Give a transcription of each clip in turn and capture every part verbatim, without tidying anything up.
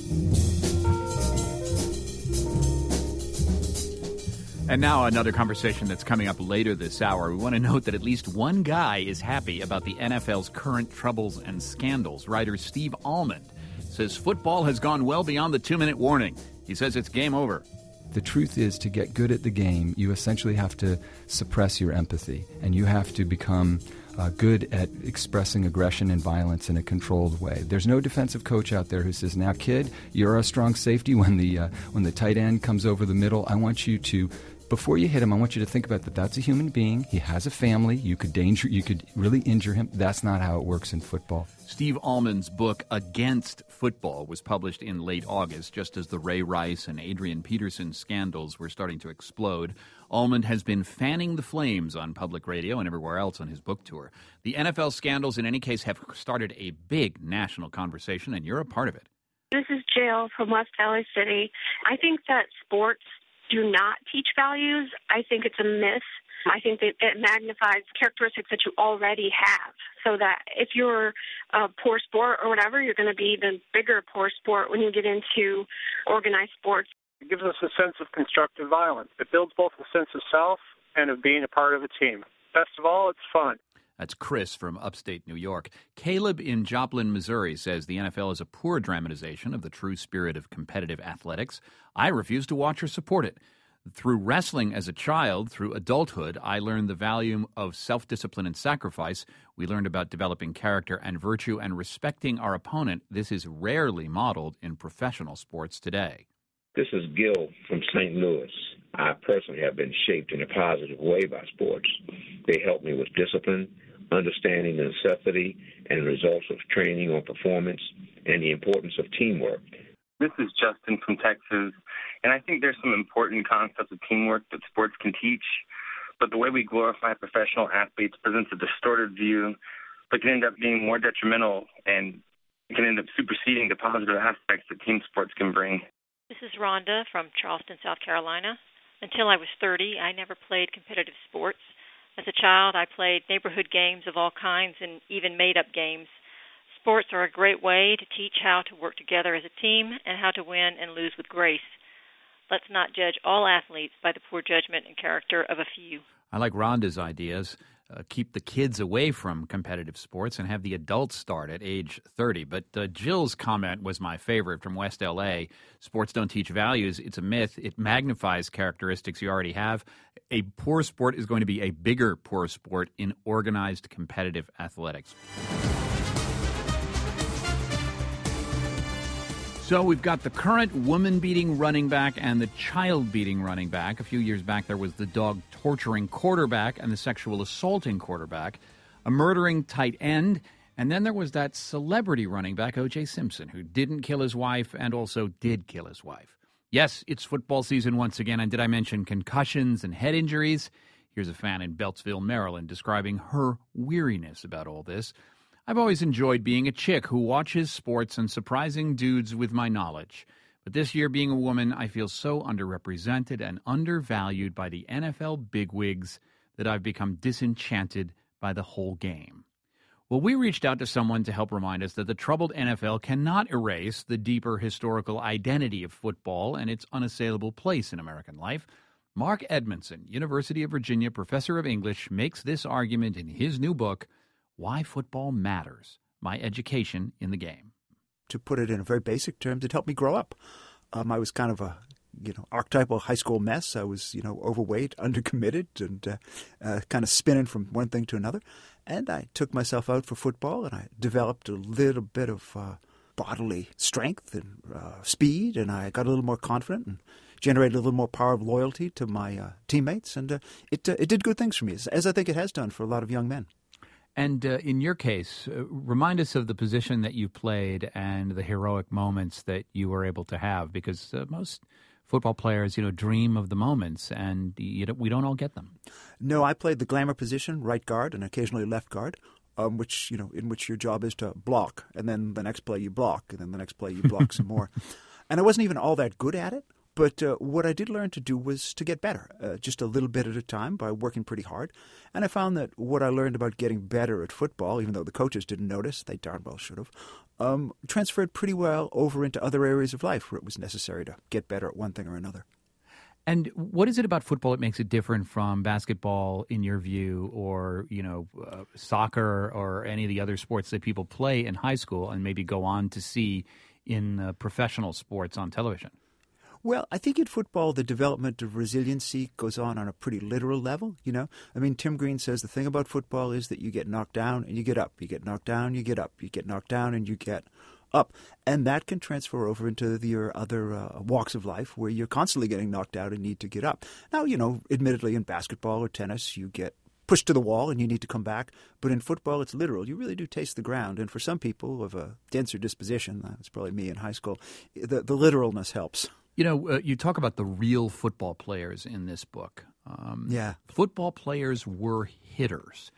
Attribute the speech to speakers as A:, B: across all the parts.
A: And now another conversation that's coming up later this hour. We want to note that at least one guy is happy about the N F L's current troubles and scandals. Writer Steve Almond says football has gone well beyond the two-minute warning. He says it's game over.
B: The truth is, to get good at the game, you essentially have to suppress your empathy, and you have to become uh, good at expressing aggression and violence in a controlled way. There's no defensive coach out there who says, now, kid, you're a strong safety. When the, uh, when the tight end comes over the middle, I want you to... Before you hit him, I want you to think about that that's a human being. He has a family. You could danger, you could really injure him. That's not how it works in football.
A: Steve Almond's book, Against Football, was published in late August, just as the Ray Rice and Adrian Peterson scandals were starting to explode. Almond has been fanning the flames on public radio and everywhere else on his book tour. The N F L scandals, in any case, have started a big national conversation, and you're a part of it.
C: This is Jill from West L A City. I think that sports do not teach values. I think it's a myth. I think that it magnifies characteristics that you already have, so that if you're a poor sport or whatever, you're going to be even bigger poor sport when you get into organized sports.
D: It gives us a sense of constructive violence. It builds both a sense of self and of being a part of a team. Best of all, it's fun.
A: That's Chris from upstate New York. Caleb in Joplin, Missouri says the N F L is a poor dramatization of the true spirit of competitive athletics. I refuse to watch or support it. Through wrestling as a child, through adulthood, I learned the value of self-discipline and sacrifice. We learned about developing character and virtue and respecting our opponent. This is rarely modeled in professional sports today.
E: This is Gil from Saint Louis. I personally have been shaped in a positive way by sports. They help me with discipline, understanding the necessity and results of training on performance, and the importance of teamwork.
F: This is Justin from Texas, and I think there's some important concepts of teamwork that sports can teach, but the way we glorify professional athletes presents a distorted view that can end up being more detrimental and can end up superseding the positive aspects that team sports can bring.
G: This is Rhonda from Charleston, South Carolina. Until I was thirty, I never played competitive sports. As a child, I played neighborhood games of all kinds and even made-up games. Sports are a great way to teach how to work together as a team and how to win and lose with grace. Let's not judge all athletes by the poor judgment and character of a few.
A: I like Rhonda's ideas. Uh, keep the kids away from competitive sports and have the adults start at age thirty. But uh, Jill's comment was my favorite from West L A. Sports don't teach values. It's a myth. It magnifies characteristics you already have. A poor sport is going to be a bigger poor sport in organized competitive athletics. So we've got the current woman-beating running back and the child-beating running back. A few years back, there was the dog-torturing quarterback and the sexual assaulting quarterback, a murdering tight end, and then there was that celebrity running back, O J Simpson, who didn't kill his wife and also did kill his wife. Yes, it's football season once again, and did I mention concussions and head injuries? Here's a fan in Beltsville, Maryland, describing her weariness about all this. I've always enjoyed being a chick who watches sports and surprising dudes with my knowledge. But this year, being a woman, I feel so underrepresented and undervalued by the N F L bigwigs that I've become disenchanted by the whole game. Well, we reached out to someone to help remind us that the troubled N F L cannot erase the deeper historical identity of football and its unassailable place in American life. Mark Edmondson, University of Virginia professor of English, makes this argument in his new book, Why Football Matters, My Education in the Game.
H: To put it in very basic terms, it helped me grow up. Um, I was kind of a, you know, archetypal high school mess. I was, you know, overweight, undercommitted, and uh, uh, kind of spinning from one thing to another. And I took myself out for football, and I developed a little bit of uh, bodily strength and uh, speed, and I got a little more confident and generated a little more power of loyalty to my uh, teammates. And uh, it uh, it did good things for me, as, as I think it has done for a lot of young men.
A: And uh, in your case, uh, remind us of the position that you played and the heroic moments that you were able to have, because uh, most football players, you know, dream of the moments, and you don't, we don't all get them.
H: No, I played the glamour position, right guard, and occasionally left guard, um, which you know, in which your job is to block, and then the next play you block, and then the next play you block some more. And I wasn't even all that good at it, But uh, what I did learn to do was to get better, uh, just a little bit at a time by working pretty hard. And I found that what I learned about getting better at football, even though the coaches didn't notice, they darn well should have, um, transferred pretty well over into other areas of life where it was necessary to get better at one thing or another.
A: And what is it about football that makes it different from basketball, in your view, or, you know, uh, soccer or any of the other sports that people play in high school and maybe go on to see in uh, professional sports on television?
H: Well, I think in football, the development of resiliency goes on on a pretty literal level, you know. I mean, Tim Green says the thing about football is that you get knocked down and you get up. You get knocked down, you get up. You get knocked down and you get up. And that can transfer over into the, your other uh, walks of life where you're constantly getting knocked out and need to get up. Now, you know, admittedly in basketball or tennis, you get pushed to the wall and you need to come back. But in football, it's literal. You really do taste the ground. And for some people of a denser disposition, that's probably me in high school, the, the literalness helps.
A: You know, uh, you talk about the real football players in this book. Um,
H: yeah.
A: Football players were hitters.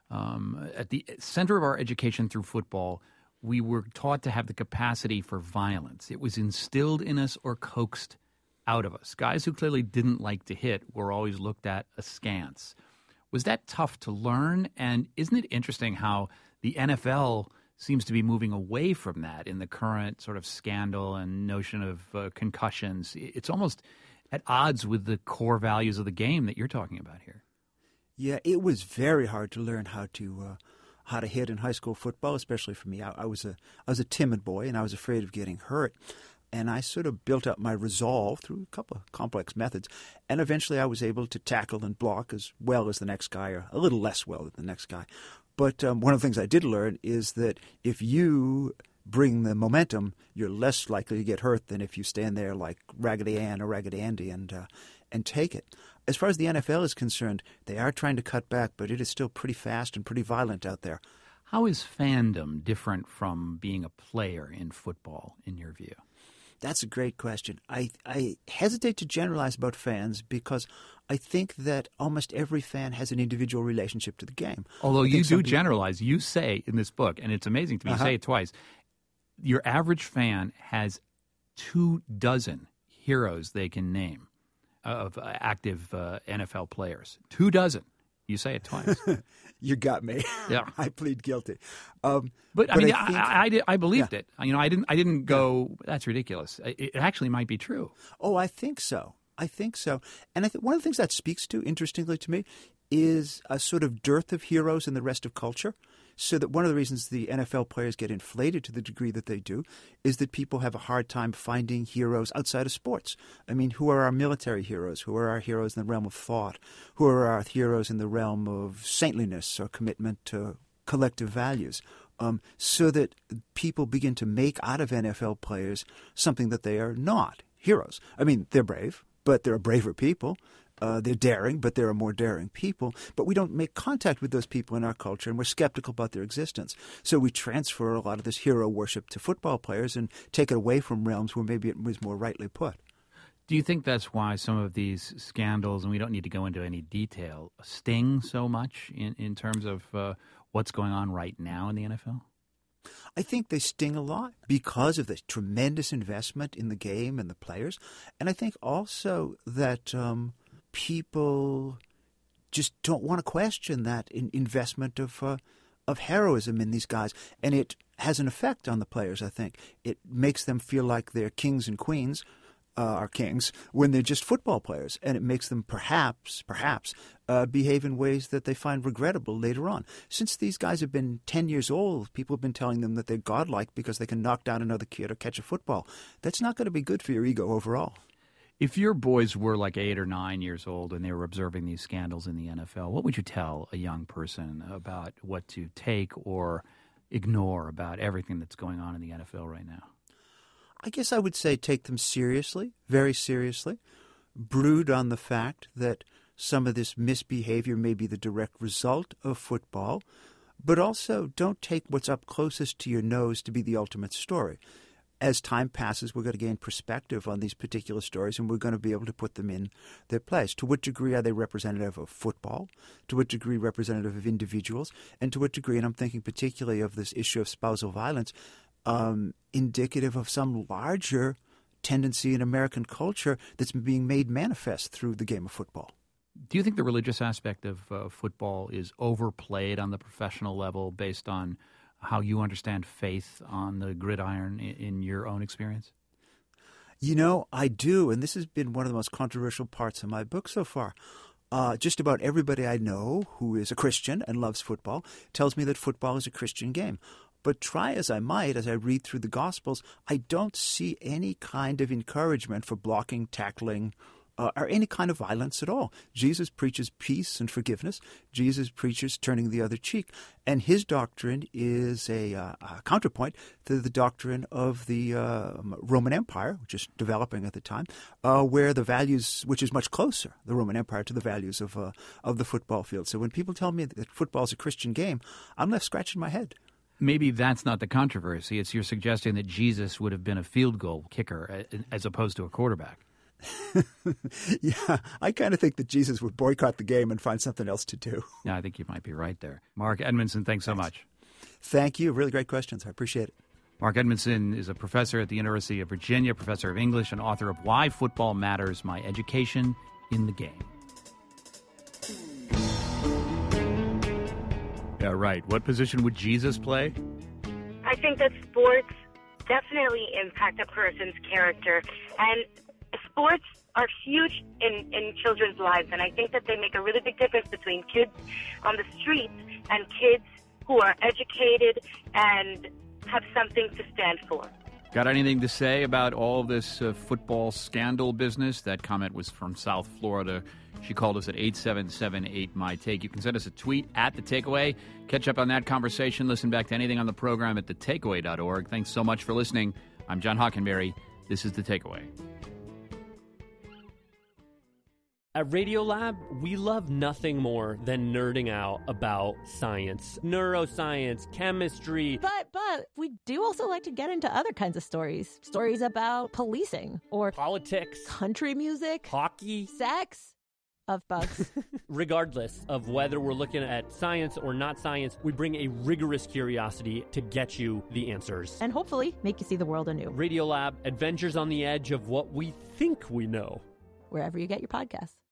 A: Um, at the center of our education through football, we were taught to have the capacity for violence. It was instilled in us or coaxed out of us. Guys who clearly didn't like to hit were always looked at askance. Was that tough to learn? And isn't it interesting how the N F L seems to be moving away from that in the current sort of scandal and notion of uh, concussions? It's almost at odds with the core values of the game that you're talking about here.
H: Yeah, it was very hard to learn how to uh, how to hit in high school football, especially for me. I, I was a I was a timid boy, and I was afraid of getting hurt. And I sort of built up my resolve through a couple of complex methods. And eventually I was able to tackle and block as well as the next guy, or a little less well than the next guy. But um, one of the things I did learn is that if you bring the momentum, you're less likely to get hurt than if you stand there like Raggedy Ann or Raggedy Andy and uh, and take it. As far as the N F L is concerned, they are trying to cut back, but it is still pretty fast and pretty violent out there.
A: How is fandom different from being a player in football, in your view?
H: That's a great question. I, I hesitate to generalize about fans because I think that almost every fan has an individual relationship to the game.
A: Although you do
H: people...
A: generalize, you say in this book, and it's amazing to me, uh-huh. you say it twice, your average fan has two dozen heroes they can name of active uh, N F L players. Two dozen. You say it twice.
H: You got me.
A: Yeah,
H: I plead guilty. Um,
A: but,
H: but
A: I mean,
H: I, think,
A: I, I, I believed
H: yeah.
A: it. You know, I didn't. I didn't go. Yeah. That's ridiculous. It, it actually might be true.
H: Oh, I think so. I think so. And I think one of the things that speaks to, interestingly to me, is a sort of dearth of heroes in the rest of culture. So that one of the reasons the N F L players get inflated to the degree that they do is that people have a hard time finding heroes outside of sports. I mean, who are our military heroes? Who are our heroes in the realm of thought? Who are our heroes in the realm of saintliness or commitment to collective values? Um, so that people begin to make out of N F L players something that they are not, heroes. I mean, they're brave, but they're braver people. Uh, they're daring, but they're more daring people. But we don't make contact with those people in our culture, and we're skeptical about their existence. So we transfer a lot of this hero worship to football players and take it away from realms where maybe it was more rightly put.
A: Do you think that's why some of these scandals, and we don't need to go into any detail, sting so much in, in terms of uh, what's going on right now in the N F L?
H: I think they sting a lot because of the tremendous investment in the game and the players. And I think also that um, people just don't want to question that in investment of uh, of heroism in these guys. And it has an effect on the players, I think. It makes them feel like they're kings and queens, uh, are kings, when they're just football players. And it makes them perhaps, perhaps, uh, behave in ways that they find regrettable later on. Since these guys have been ten years old, people have been telling them that they're godlike because they can knock down another kid or catch a football. That's not going to be good for your ego overall.
A: If your boys were like eight or nine years old and they were observing these scandals in the N F L, what would you tell a young person about what to take or ignore about everything that's going on in the N F L right now?
H: I guess I would say take them seriously, very seriously. Brood on the fact that some of this misbehavior may be the direct result of football, but also don't take what's up closest to your nose to be the ultimate story. As time passes, we're going to gain perspective on these particular stories, and we're going to be able to put them in their place. To what degree are they representative of football? To what degree representative of individuals? And to what degree, and I'm thinking particularly of this issue of spousal violence, um, indicative of some larger tendency in American culture that's being made manifest through the game of football.
A: Do you think the religious aspect of uh, football is overplayed on the professional level based on how you understand faith on the gridiron in, in your own experience?
H: You know, I do, and this has been one of the most controversial parts of my book so far. Uh, just about everybody I know who is a Christian and loves football tells me that football is a Christian game. But try as I might, as I read through the Gospels, I don't see any kind of encouragement for blocking, tackling, uh, or any kind of violence at all. Jesus preaches peace and forgiveness. Jesus preaches turning the other cheek. And his doctrine is a, uh, a counterpoint to the doctrine of the uh, Roman Empire, which is developing at the time, uh, where the values, which is much closer, the Roman Empire, to the values of uh, of the football field. So when people tell me that football is a Christian game, I'm left scratching my head.
A: Maybe that's not the controversy. It's you're suggesting that Jesus would have been a field goal kicker as opposed to a quarterback.
H: Yeah, I kind of think that Jesus would boycott the game and find something else to do.
A: Yeah, I think you might be right there. Mark Edmondson, thanks so
H: Thanks.
A: much.
H: Thank you. Really great questions. I appreciate it.
A: Mark Edmondson is a professor at the University of Virginia, professor of English, and author of Why Football Matters, My Education in the Game. Yeah, right. What position would Jesus play?
I: I think that sports definitely impact a person's character, and sports are huge in, in children's lives, and I think that they make a really big difference between kids on the streets and kids who are educated and have something to stand for.
A: Got anything to say about all this uh, football scandal business? That comment was from South Florida. She called us at eight seven seven eight, M Y Take. You can send us a tweet at The Takeaway. Catch up on that conversation. Listen back to anything on the program at the takeaway dot org. Thanks so much for listening. I'm John Hockenberry. This is The Takeaway.
J: At Radiolab, we love nothing more than nerding out about science, neuroscience, chemistry.
K: But, but, we do also like to get into other kinds of stories. Stories about policing or
J: politics,
K: country music,
J: hockey,
K: sex, of bugs.
J: Regardless of whether we're looking at science or not science, we bring a rigorous curiosity to get you the answers.
K: And hopefully make you see the world anew.
J: Radiolab, adventures on the edge of what we think we know.
K: Wherever you get your podcasts.